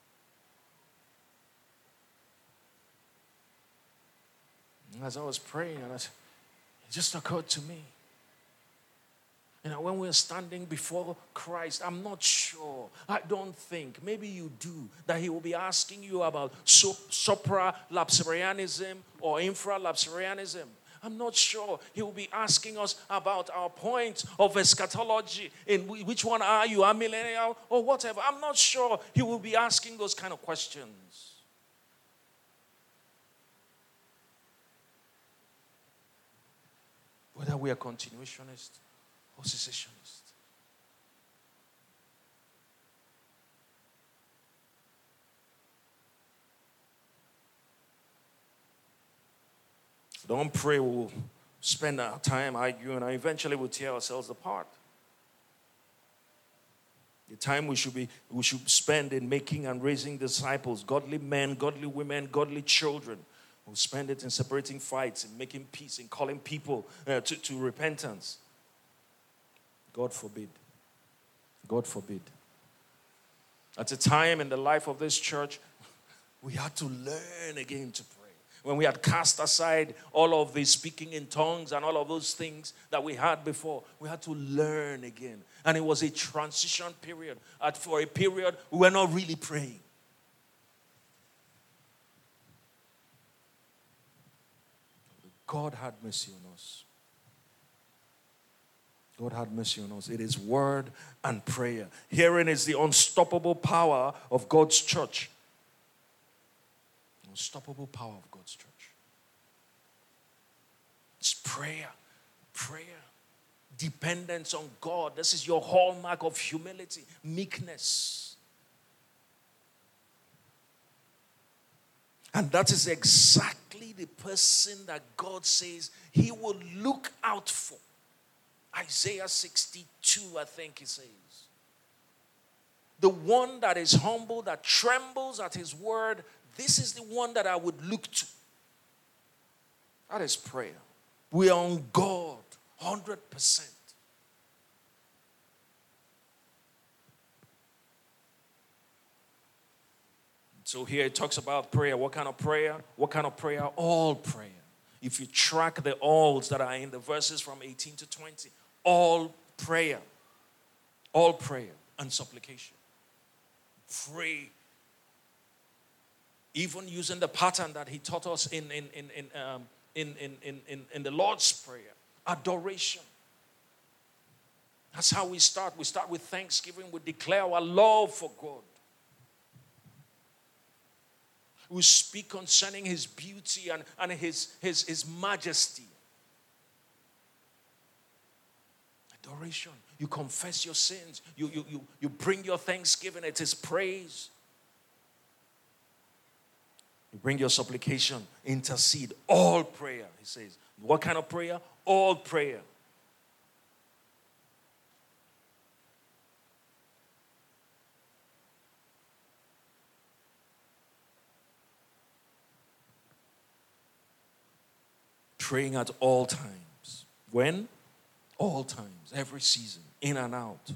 And as I was praying, and it just occurred to me, you know, when we're standing before Christ, I'm not sure, I don't think, maybe you do, that he will be asking you about supra-lapsarianism or infra-lapsarianism. I'm not sure he will be asking us about our point of eschatology. In which one are you, amillennial or whatever? I'm not sure he will be asking those kind of questions. Whether we are continuationist or cessationist. If we don't pray, we'll spend our time arguing and eventually we'll tear ourselves apart. The time we should be we should spend in making and raising disciples, godly men, godly women, godly children. We'll spend it in separating fights, in making peace, in calling people uh, to, to repentance. God forbid. God forbid. At a time in the life of this church, we had to learn again to pray. When we had cast aside all of the speaking in tongues and all of those things that we had before, we had to learn again. And it was a transition period. At, for a period, we were not really praying. God had mercy on us. God had mercy on us. It is word and prayer. Herein is the unstoppable power of God's church. Unstoppable power of God's church. It's prayer. Prayer. Dependence on God. This is your hallmark of humility, meekness. And that is exactly the person that God says he will look out for. Isaiah sixty-two, I think he says. The one that is humble, that trembles at his word, this is the one that I would look to. That is prayer. We are on God, one hundred percent. So here it talks about prayer. What kind of prayer? What kind of prayer? All prayer. If you track the alls that are in the verses from eighteen to twenty, all prayer. All prayer and supplication. Pray. Even using the pattern that he taught us in, in, in, in, um, in, in, in, in, in the Lord's Prayer. Adoration. That's how we start. We start with thanksgiving. We declare our love for God. We speak concerning his beauty and, and his, his, his majesty. Adoration. You confess your sins. You, you, you, you bring your thanksgiving. It is praise. You bring your supplication, intercede, all prayer, he says. What kind of prayer? All prayer. Praying at all times. When? All times, every season, in and out.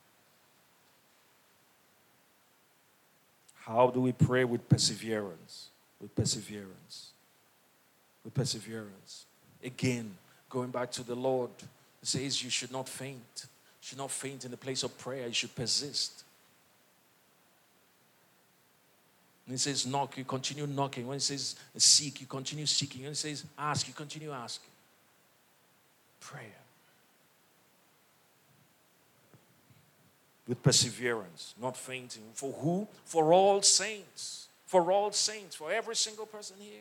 How do we pray? With perseverance. With perseverance. With perseverance. Again, going back to the Lord, He says you should not faint. You should not faint in the place of prayer. You should persist. When He says knock, you continue knocking. When He says seek, you continue seeking. When He says ask, you continue asking. Prayer. With perseverance, not fainting. For who? For all saints. For all saints. For every single person here.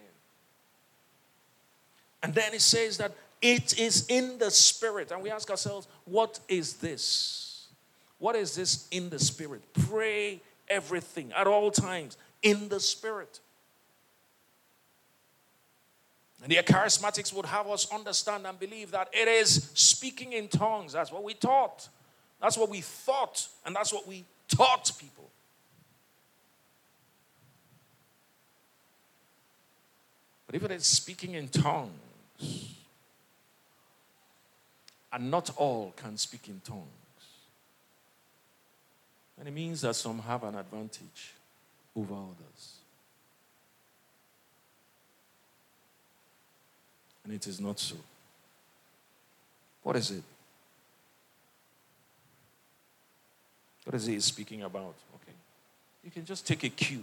And then it says that it is in the Spirit. And we ask ourselves, what is this? What is this in the Spirit? Pray everything at all times in the Spirit. And the charismatics would have us understand and believe that it is speaking in tongues. That's what we taught. That's what we thought. And that's what we taught people. But if it is speaking in tongues, and not all can speak in tongues, and it means that some have an advantage over others. And it is not so. What is it? What is he speaking about? Okay. You can just take a cue.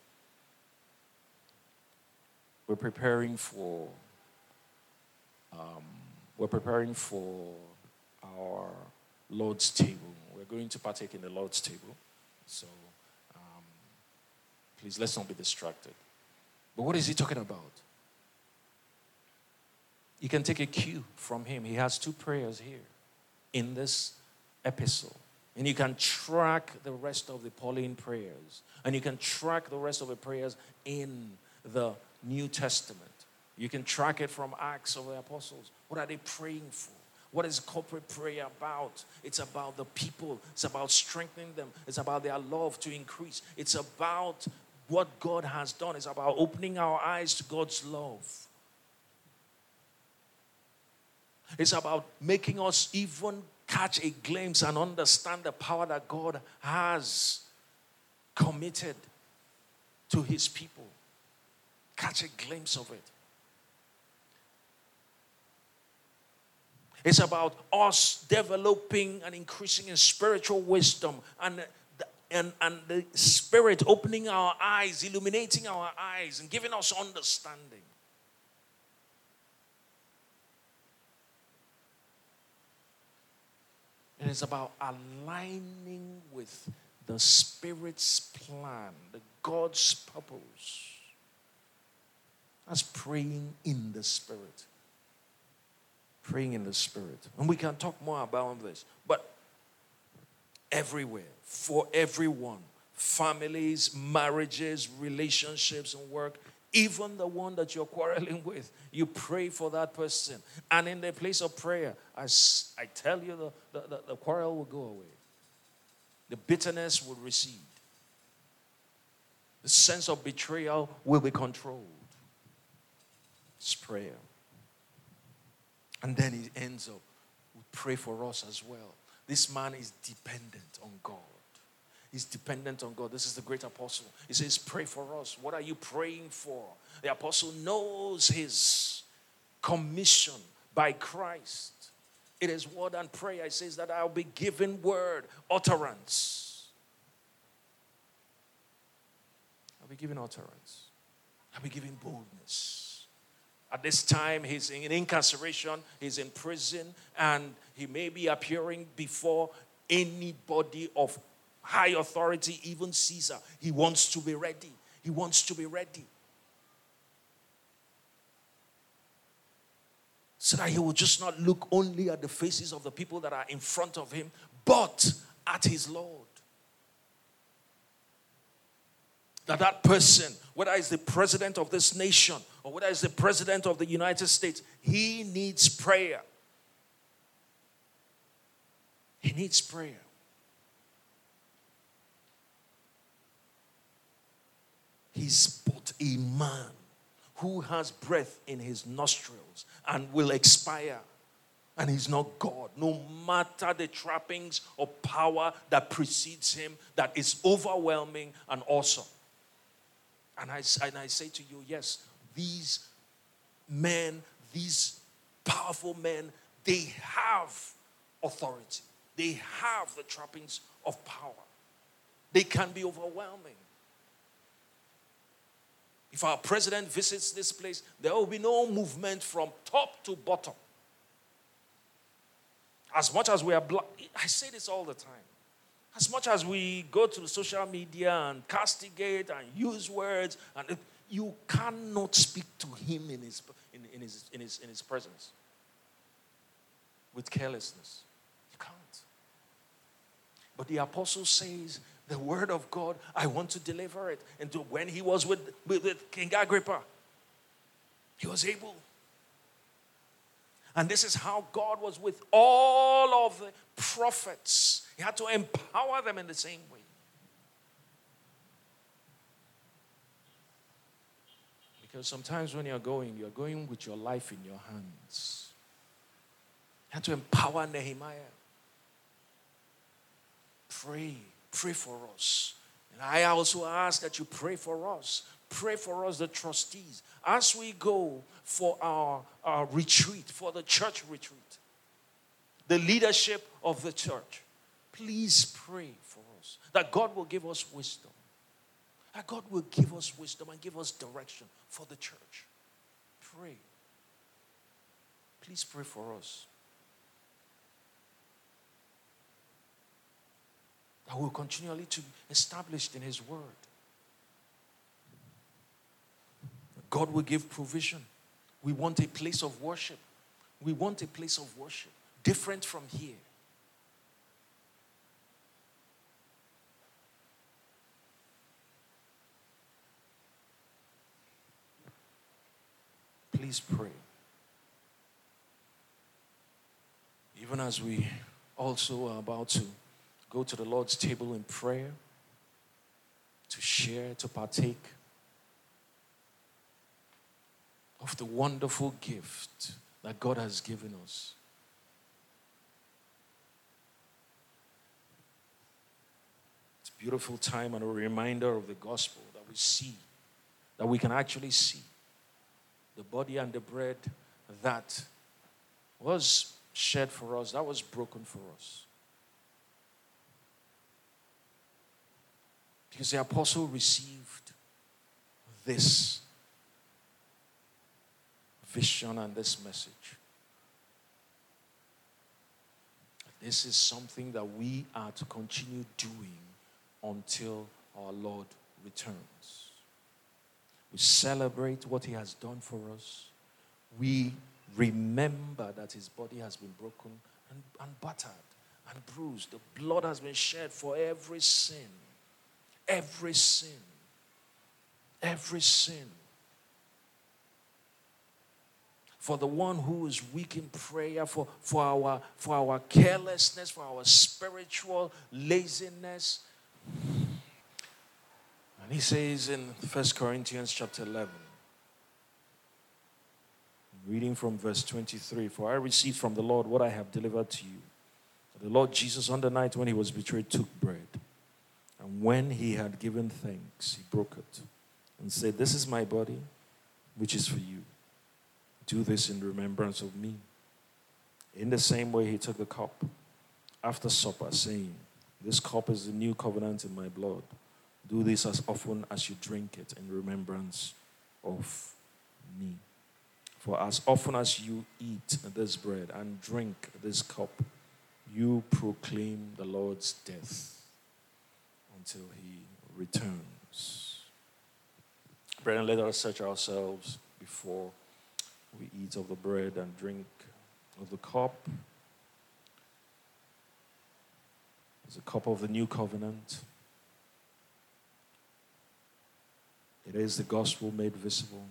We're preparing for um, we're preparing for our Lord's table. We're going to partake in the Lord's table. So um, please let's not be distracted. But what is he talking about? You can take a cue from him. He has two prayers here in this epistle. And you can track the rest of the Pauline prayers. And you can track the rest of the prayers in the New Testament. You can track it from Acts of the Apostles. What are they praying for? What is corporate prayer about? It's about the people. It's about strengthening them. It's about their love to increase. It's about what God has done. It's about opening our eyes to God's love. It's about making us even catch a glimpse and understand the power that God has committed to his people. Catch a glimpse of it. It's about us developing and increasing in spiritual wisdom and, and, and the Spirit opening our eyes, illuminating our eyes and giving us understanding. It is about aligning with the Spirit's plan, the God's purpose. That's praying in the Spirit. Praying in the Spirit. And we can talk more about this. But everywhere, for everyone, families, marriages, relationships, and work, even the one that you're quarreling with, you pray for that person. And in the place of prayer, I, I tell you, the, the, the quarrel will go away. The bitterness will recede. The sense of betrayal will be controlled. It's prayer. And then he ends up, we pray for us as well. This man is dependent on God. He's dependent on God. This is the great apostle. He says, pray for us. What are you praying for? The apostle knows his commission by Christ. It is word and prayer. It says that I'll be given word, utterance. I'll be given utterance. I'll be given boldness. At this time, he's in incarceration, he's in prison, and he may be appearing before anybody of high authority, even Caesar. He wants to be ready. He wants to be ready. So that he will just not look only at the faces of the people that are in front of him, but at his Lord. That that person, whether it's the president of this nation or whether it's the president of the United States, he needs prayer. He needs prayer. He's but a man who has breath in his nostrils and will expire. And he's not God. No matter the trappings of power that precedes him, that is overwhelming and awesome. And I, and I say to you, yes, these men, these powerful men, they have authority. They have the trappings of power. They can be overwhelming. If our president visits this place, there will be no movement from top to bottom. As much as we are, blo- I say this all the time. As much as we go to the social media and castigate and use words, and it, you cannot speak to him in his, in, in, his, in, his, in his presence with carelessness. You can't. But the apostle says, the word of God, I want to deliver it. And to, when he was with, with, with King Agrippa, he was able. And this is how God was with all of the prophets. He had to empower them in the same way. Because sometimes when you're going, you're going with your life in your hands. You had to empower Nehemiah. Pray. Pray for us. And I also ask that you pray for us. Pray for us, the trustees, as we go for our, our retreat, for the church retreat. The leadership of the church. Please pray for us. That God will give us wisdom. That God will give us wisdom and give us direction for the church. Pray. Please pray for us. That we'll continually to be established in His word. God will give provision. We want a place of worship. We want a place of worship different from here. Please pray. Even as we also are about to go to the Lord's table in prayer, to share, to partake of the wonderful gift that God has given us. It's a beautiful time and a reminder of the gospel that we see, that we can actually see. The body and the bread that was shed for us, that was broken for us. Because the apostle received this vision and this message. This is something that we are to continue doing until our Lord returns. We celebrate what He has done for us. We remember that His body has been broken and, and battered and bruised. The blood has been shed for every sin. Every sin. Every sin. For the one who is weak in prayer, for, for, our, for our carelessness, for our spiritual laziness. And he says in First Corinthians chapter eleven, reading from verse twenty-three, for I received from the Lord what I have delivered to you. The Lord Jesus, on the night when He was betrayed, took bread. And when He had given thanks, He broke it and said, this is my body, which is for you. Do this in remembrance of me. In the same way, He took the cup after supper, saying, this cup is the new covenant in my blood. Do this as often as you drink it in remembrance of me. For as often as you eat this bread and drink this cup, you proclaim the Lord's death until He returns. Brethren, let us search ourselves before we eat of the bread and drink of the cup. It's a cup of the new covenant. It is the gospel made visible.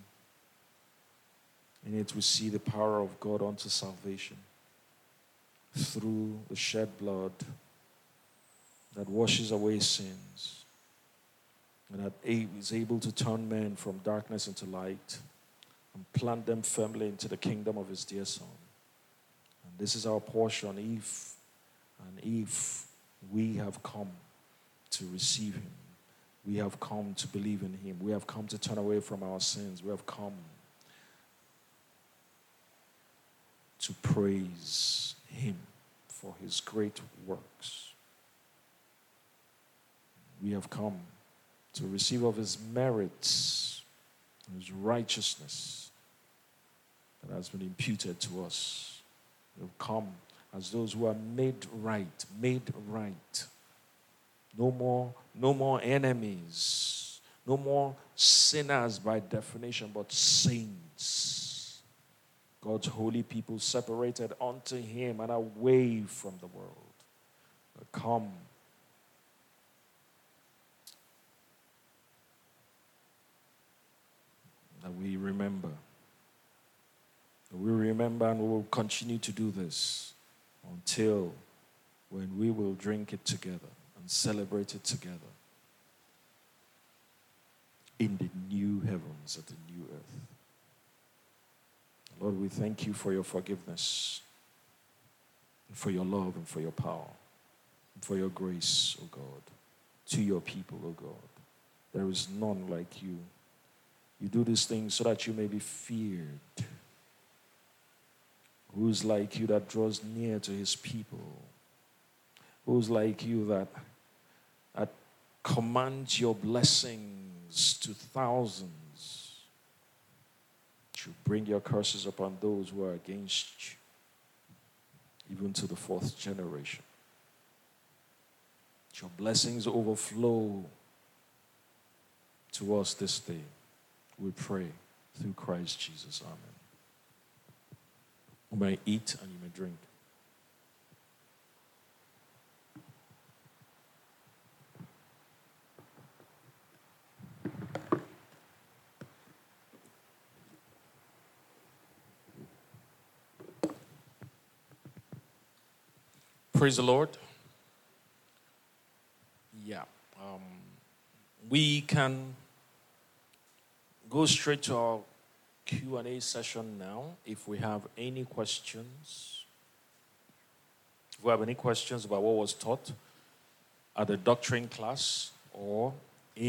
In it we see the power of God unto salvation through the shed blood that washes away sins and that is able to turn men from darkness into light and plant them firmly into the kingdom of his dear Son. And this is our portion if and if we have come to receive him. We have come to believe in him. We have come to turn away from our sins. We have come to praise him for his great works. We have come to receive of his merits, his righteousness that has been imputed to us. We have come as those who are made right, made right. No more, no more enemies, no more sinners by definition, but saints. God's holy people separated unto him and away from the world. Come. That we remember. That we remember and we will continue to do this until when we will drink it together and celebrate it together in the new heavens and the new earth. Lord, we thank you for your forgiveness, and for your love, and for your power, and for your grace, O God, to your people, O God. There is none like you. You do these things so that you may be feared. Who's like you that draws near to his people? Who's like you that, that commands your blessings to thousands? You bring your curses upon those who are against you, even to the fourth generation. Your blessings overflow to us this day. We pray through Christ Jesus. Amen. You may eat and you may drink. Praise the Lord. Yeah. Um, we can go straight to our Q and A session now. If we have any questions, if we have any questions about what was taught at the doctrine class or